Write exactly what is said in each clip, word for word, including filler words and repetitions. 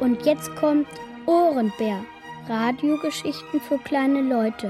Und jetzt kommt Ohrenbär. Radiogeschichten für kleine Leute.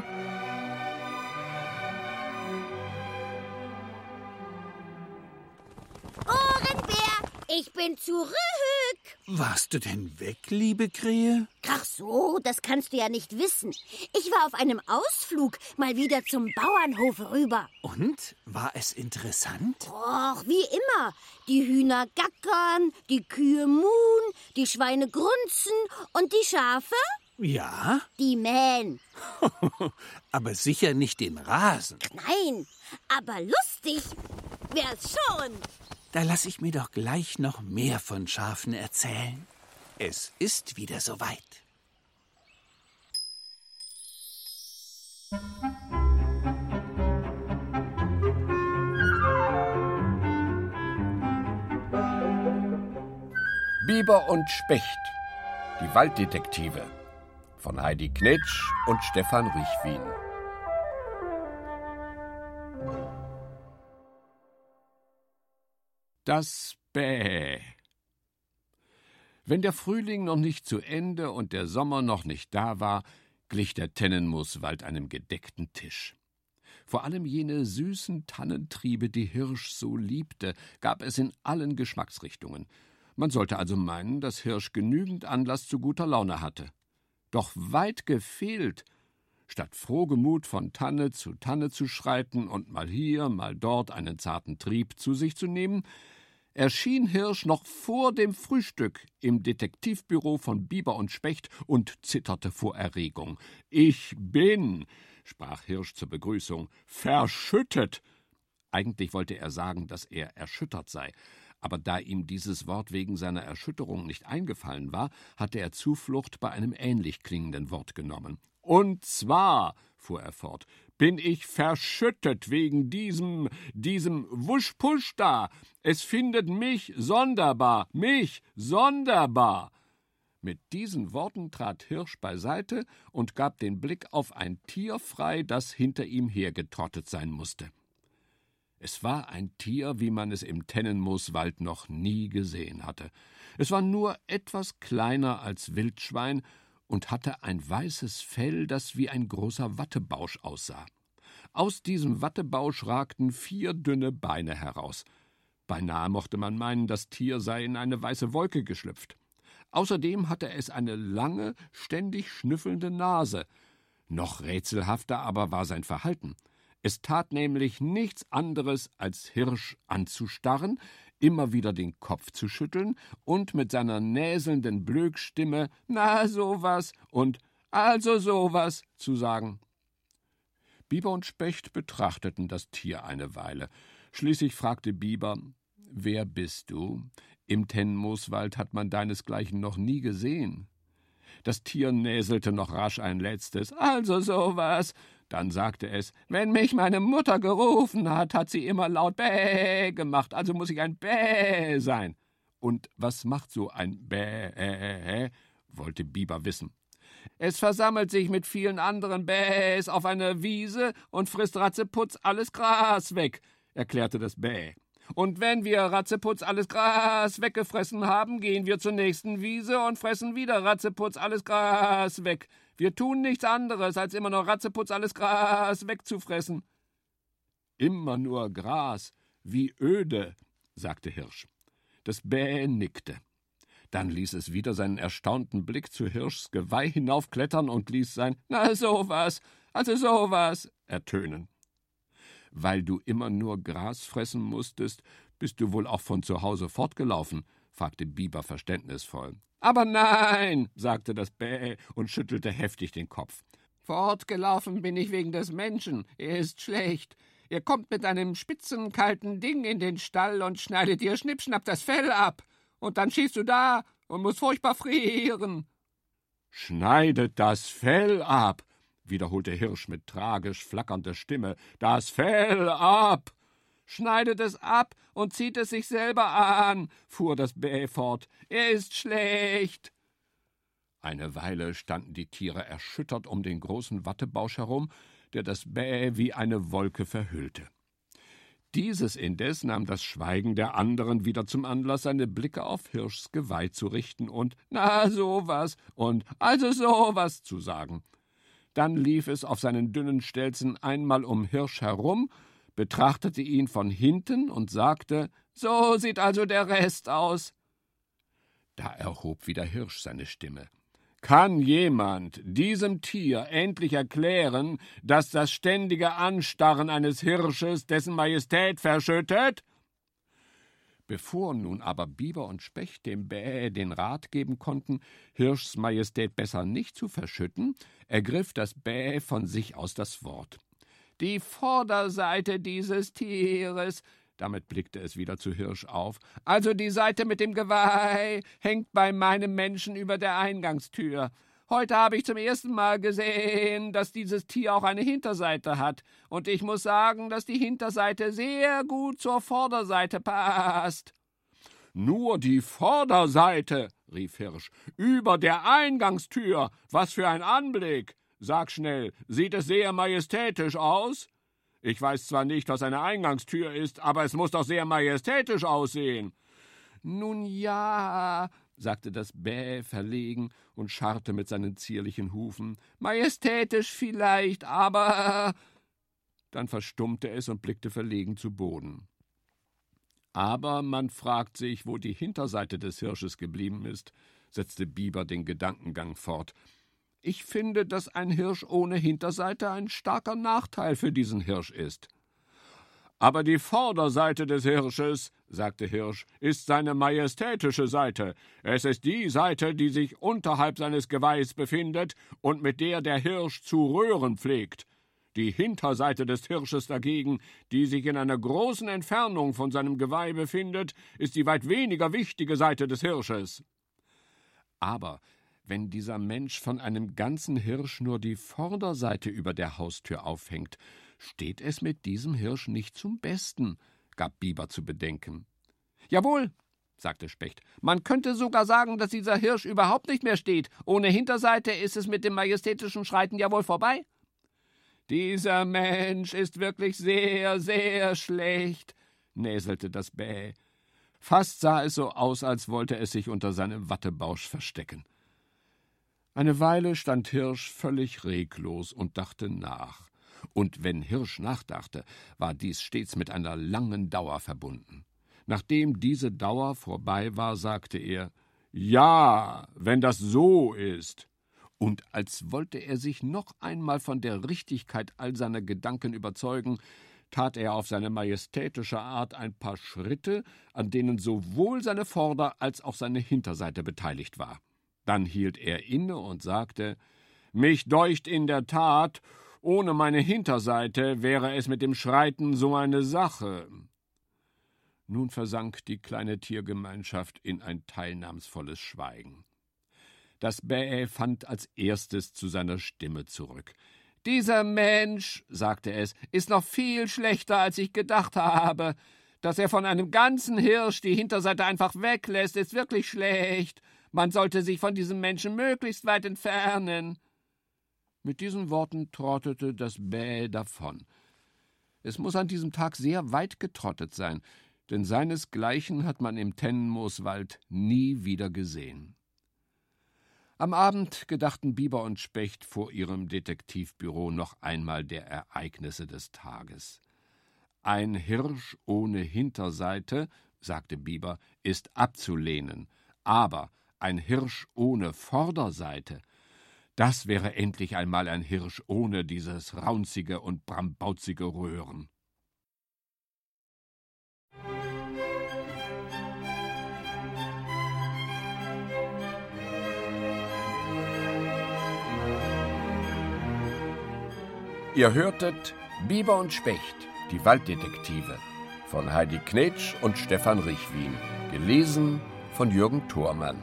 Ohrenbär, ich bin zurück. Warst du denn weg, liebe Krähe? Ach so, das kannst du ja nicht wissen. Ich war auf einem Ausflug mal wieder zum Bauernhof rüber. Und? War es interessant? Och, wie immer. Die Hühner gackern, die Kühe muhen, die Schweine grunzen und die Schafe? Ja? Die mähen. Aber sicher nicht den Rasen. Nein, aber lustig wär's schon. Da lass ich mir doch gleich noch mehr von Schafen erzählen. Es ist wieder soweit. Biber und Specht, die Walddetektive von Heidi Knetsch und Stefan Richwin. Das Bäh. Wenn der Frühling noch nicht zu Ende und der Sommer noch nicht da war, glich der Tennenmooswald einem gedeckten Tisch. Vor allem jene süßen Tannentriebe, die Hirsch so liebte, gab es in allen Geschmacksrichtungen. Man sollte also meinen, dass Hirsch genügend Anlass zu guter Laune hatte. Doch weit gefehlt. Statt frohgemut von Tanne zu Tanne zu schreiten und mal hier, mal dort einen zarten Trieb zu sich zu nehmen, erschien Hirsch noch vor dem Frühstück im Detektivbüro von Biber und Specht und zitterte vor Erregung. »Ich bin«, sprach Hirsch zur Begrüßung, »verschüttet.« Eigentlich wollte er sagen, dass er erschüttert sei, aber da ihm dieses Wort wegen seiner Erschütterung nicht eingefallen war, hatte er Zuflucht bei einem ähnlich klingenden Wort genommen. »Und zwar«, fuhr er fort, »bin ich verschüttet wegen diesem, diesem Wuschpusch da. Es findet mich sonderbar, mich sonderbar.« Mit diesen Worten trat Hirsch beiseite und gab den Blick auf ein Tier frei, das hinter ihm hergetrottet sein musste. Es war ein Tier, wie man es im Tennenmooswald noch nie gesehen hatte. Es war nur etwas kleiner als Wildschwein und hatte ein weißes Fell, das wie ein großer Wattebausch aussah. Aus diesem Wattebausch ragten vier dünne Beine heraus. Beinahe mochte man meinen, das Tier sei in eine weiße Wolke geschlüpft. Außerdem hatte es eine lange, ständig schnüffelnde Nase. Noch rätselhafter aber war sein Verhalten. Es tat nämlich nichts anderes, als Hirsch anzustarren, immer wieder den Kopf zu schütteln und mit seiner näselnden Blökstimme »Na, sowas« und »Also sowas« zu sagen. Biber und Specht betrachteten das Tier eine Weile. Schließlich fragte Biber, »Wer bist du? Im Tennenmooswald hat man deinesgleichen noch nie gesehen.« Das Tier näselte noch rasch ein letztes »Also sowas«. Dann sagte es, »Wenn mich meine Mutter gerufen hat, hat sie immer laut Bäh gemacht, also muss ich ein Bäh sein.« »Und was macht so ein Bäh?« wollte Biber wissen. »Es versammelt sich mit vielen anderen Bähs auf einer Wiese und frisst Ratzeputz alles Gras weg«, erklärte das Bäh. »Und wenn wir Ratzeputz alles Gras weggefressen haben, gehen wir zur nächsten Wiese und fressen wieder Ratzeputz alles Gras weg. Wir tun nichts anderes, als immer nur Ratzeputz alles Gras wegzufressen.« »Immer nur Gras, wie öde«, sagte Hirsch. Das Bäh nickte. Dann ließ es wieder seinen erstaunten Blick zu Hirschs Geweih hinaufklettern und ließ sein »Na sowas, also sowas« ertönen. »Weil du immer nur Gras fressen musstest, bist du wohl auch von zu Hause fortgelaufen?« fragte Biber verständnisvoll. »Aber nein«, sagte das Bäh und schüttelte heftig den Kopf. »Fortgelaufen bin ich wegen des Menschen. Er ist schlecht. Er kommt mit einem spitzen, kalten Ding in den Stall und schneidet dir schnippschnapp das Fell ab. Und dann stehst du da und musst furchtbar frieren.« »Schneidet das Fell ab«, wiederholte Hirsch mit tragisch flackernder Stimme. »Das Fell ab!« »Schneidet es ab und zieht es sich selber an«, fuhr das Bäh fort. »Er ist schlecht.« Eine Weile standen die Tiere erschüttert um den großen Wattebausch herum, der das Bäh wie eine Wolke verhüllte. Dieses indes nahm das Schweigen der anderen wieder zum Anlass, seine Blicke auf Hirschs Geweih zu richten und »Na, sowas« und »Also sowas« zu sagen. Dann lief es auf seinen dünnen Stelzen einmal um Hirsch herum, betrachtete ihn von hinten und sagte, »So sieht also der Rest aus.« Da erhob wieder Hirsch seine Stimme. »Kann jemand diesem Tier endlich erklären, dass das ständige Anstarren eines Hirsches dessen Majestät verschüttet?« Bevor nun aber Biber und Specht dem Bäh den Rat geben konnten, Hirschs Majestät besser nicht zu verschütten, ergriff das Bäh von sich aus das Wort. »Die Vorderseite dieses Tieres«, damit blickte es wieder zu Hirsch auf, »also die Seite mit dem Geweih, hängt bei meinem Menschen über der Eingangstür. Heute habe ich zum ersten Mal gesehen, dass dieses Tier auch eine Hinterseite hat, und ich muss sagen, dass die Hinterseite sehr gut zur Vorderseite passt.« »Nur die Vorderseite«, rief Hirsch, »über der Eingangstür, was für ein Anblick! Sag schnell, sieht es sehr majestätisch aus? Ich weiß zwar nicht, was eine Eingangstür ist, aber es muss doch sehr majestätisch aussehen.« »Nun ja«, sagte das Bäh verlegen und scharrte mit seinen zierlichen Hufen, »majestätisch vielleicht, aber...« Dann verstummte es und blickte verlegen zu Boden. »Aber man fragt sich, wo die Hinterseite des Hirsches geblieben ist«, setzte Biber den Gedankengang fort. »Ich finde, dass ein Hirsch ohne Hinterseite ein starker Nachteil für diesen Hirsch ist.« »Aber die Vorderseite des Hirsches«, sagte Hirsch, »ist seine majestätische Seite. Es ist die Seite, die sich unterhalb seines Geweihs befindet und mit der der Hirsch zu röhren pflegt. Die Hinterseite des Hirsches dagegen, die sich in einer großen Entfernung von seinem Geweih befindet, ist die weit weniger wichtige Seite des Hirsches.« Aber wenn dieser Mensch von einem ganzen Hirsch nur die Vorderseite über der Haustür aufhängt, steht es mit diesem Hirsch nicht zum Besten, gab Biber zu bedenken. »Jawohl«, sagte Specht, »man könnte sogar sagen, dass dieser Hirsch überhaupt nicht mehr steht. Ohne Hinterseite ist es mit dem majestätischen Schreiten ja wohl vorbei.« »Dieser Mensch ist wirklich sehr, sehr schlecht«, näselte das Bäh. Fast sah es so aus, als wollte es sich unter seinem Wattebausch verstecken. Eine Weile stand Hirsch völlig reglos und dachte nach. Und wenn Hirsch nachdachte, war dies stets mit einer langen Dauer verbunden. Nachdem diese Dauer vorbei war, sagte er, »Ja, wenn das so ist.« Und als wollte er sich noch einmal von der Richtigkeit all seiner Gedanken überzeugen, tat er auf seine majestätische Art ein paar Schritte, an denen sowohl seine Vorder- als auch seine Hinterseite beteiligt war. Dann hielt er inne und sagte, »Mich deucht in der Tat, ohne meine Hinterseite wäre es mit dem Schreiten so eine Sache.« Nun versank die kleine Tiergemeinschaft in ein teilnahmsvolles Schweigen. Das Bäh fand als erstes zu seiner Stimme zurück. »Dieser Mensch«, sagte es, »ist noch viel schlechter, als ich gedacht habe. Dass er von einem ganzen Hirsch die Hinterseite einfach weglässt, ist wirklich schlecht. Man sollte sich von diesem Menschen möglichst weit entfernen.« Mit diesen Worten trottete das Bäh davon. Es muß an diesem Tag sehr weit getrottet sein, denn seinesgleichen hat man im Tennenmooswald nie wieder gesehen. Am Abend gedachten Biber und Specht vor ihrem Detektivbüro noch einmal der Ereignisse des Tages. »Ein Hirsch ohne Hinterseite«, sagte Biber, »ist abzulehnen, aber ein Hirsch ohne Vorderseite, das wäre endlich einmal ein Hirsch ohne dieses raunzige und brambauzige Röhren.« Ihr hörtet Biber und Specht, die Walddetektive, von Heidi Knetsch und Stefan Richwin, gelesen von Jürgen Thormann.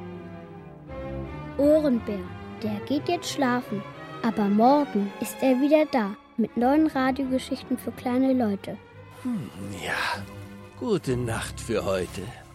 Ohrenbär, der geht jetzt schlafen, aber morgen ist er wieder da mit neuen Radiogeschichten für kleine Leute. Hm, ja, gute Nacht für heute.